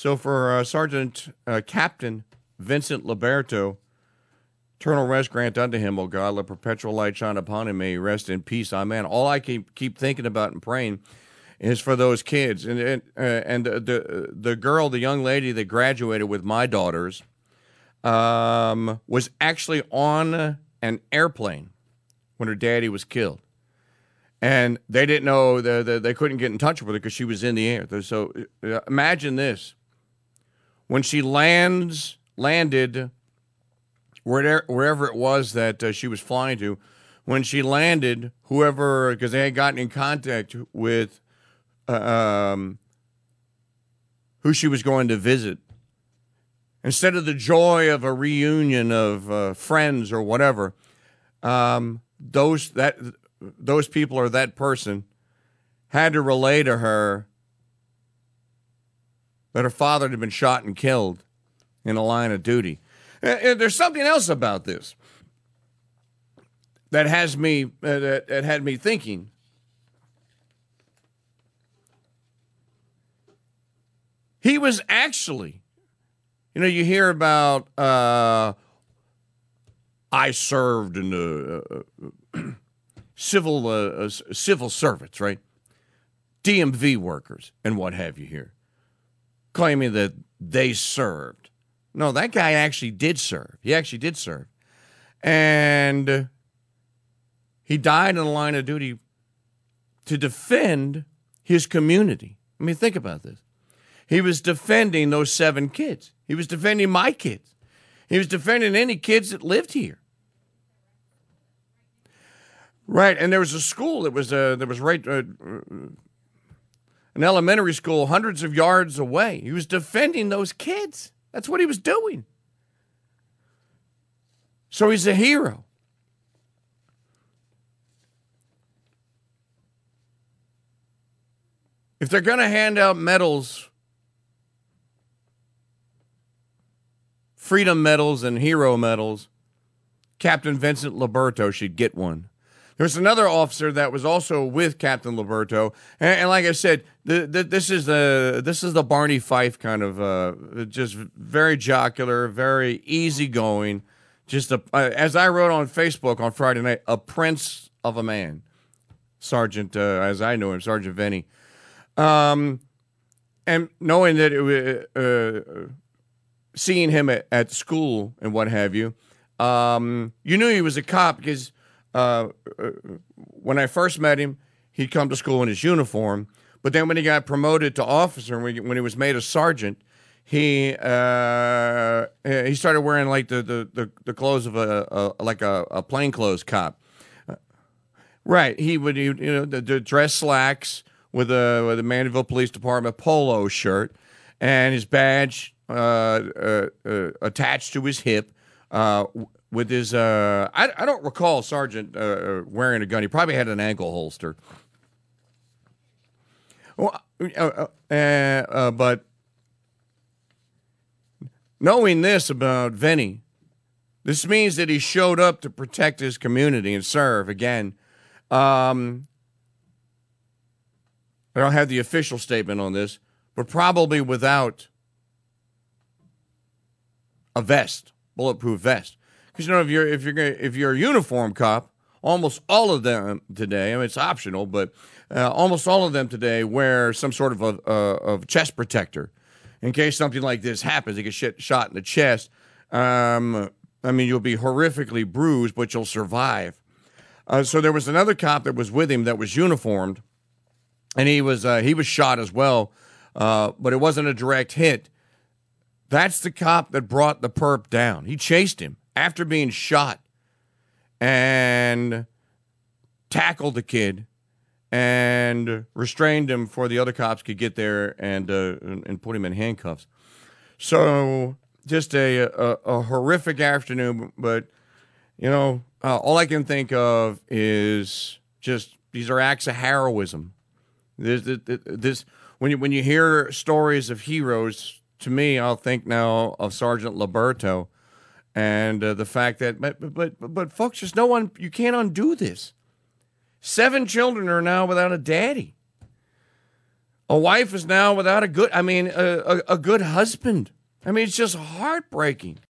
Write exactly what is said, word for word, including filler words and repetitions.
So for uh, Sergeant uh, Captain Vincent Liberto, eternal rest grant unto him, O God, let perpetual light shine upon him, may he rest in peace, amen. All I keep keep thinking about and praying is for those kids. And and, uh, and the, the the girl, the young lady that graduated with my daughters, um, was actually on an airplane when her daddy was killed. And they didn't know, the, the, they couldn't get in touch with her because she was in the air. So uh, imagine this. When she lands, landed wherever, wherever it was that uh, she was flying to, when she landed, whoever, because they had gotten in contact with uh, um, who she was going to visit, instead of the joy of a reunion of uh, friends or whatever, um, those that those people or that person had to relay to her that her father had been shot and killed in a line of duty. And there's something else about this that has me uh, that, that had me thinking. He was actually, you know, you hear about uh, I served in the uh, civil uh, civil servants, right? D M V workers and what have you here, claiming that they served. No, that guy actually did serve. He actually did serve. And he died in the line of duty to defend his community. I mean, think about this. He was defending those seven kids. He was defending my kids. He was defending any kids that lived here. Right, and there was a school that was uh, that was right, uh, an elementary school hundreds of yards away. He was defending those kids. That's what he was doing. So he's a hero. If they're going to hand out medals, freedom medals and hero medals, Captain Vincent Liberto should get one. There's another officer that was also with Captain Liberto, and, and like I said, the, the, this is the this is the Barney Fife kind of, uh, just very jocular, very easygoing. Just a, uh, as I wrote on Facebook on Friday night, a prince of a man, Sergeant, uh, as I know him, Sergeant Venny, um, and knowing that it was uh, seeing him at, at school and what have you, um, you knew he was a cop because. Uh, when I first met him, he'd come to school in his uniform. But then when he got promoted to officer, when he, when he was made a sergeant, he uh, he started wearing like the the, the, the clothes of a, a like a, a plainclothes cop. Uh, right? He would he, you know the, the dress slacks with a with a Mandeville Police Department polo shirt and his badge uh, uh, uh, attached to his hip. Uh, With his, uh, I, I don't recall Sergeant uh, wearing a gun. He probably had an ankle holster. Well, uh, uh, uh, but knowing this about Venny, this means that he showed up to protect his community and serve again. Um, I don't have the official statement on this, but probably without a vest, bulletproof vest. Because you know, if you're if you're gonna, if you're a uniform cop, almost all of them today. I mean, it's optional, but uh, almost all of them today wear some sort of a uh, of chest protector in case something like this happens. They get shit, shot in the chest. Um, I mean, you'll be horrifically bruised, but you'll survive. Uh, so there was another cop that was with him that was uniformed, and he was uh, he was shot as well, uh, but it wasn't a direct hit. That's the cop that brought the perp down. He chased him after being shot and tackled the kid and restrained him before the other cops could get there and uh, and put him in handcuffs. So just a a, a horrific afternoon, but you know, uh, all I can think of is just these are acts of heroism. This, this, this when you when you hear stories of heroes, to me, I'll think now of Sergeant Liberto. And uh, the fact that, but, but, but, but folks, just no one, you can't undo this. Seven children are now without a daddy. A wife is now without a good, I mean, a, a, a good husband. I mean, it's just heartbreaking.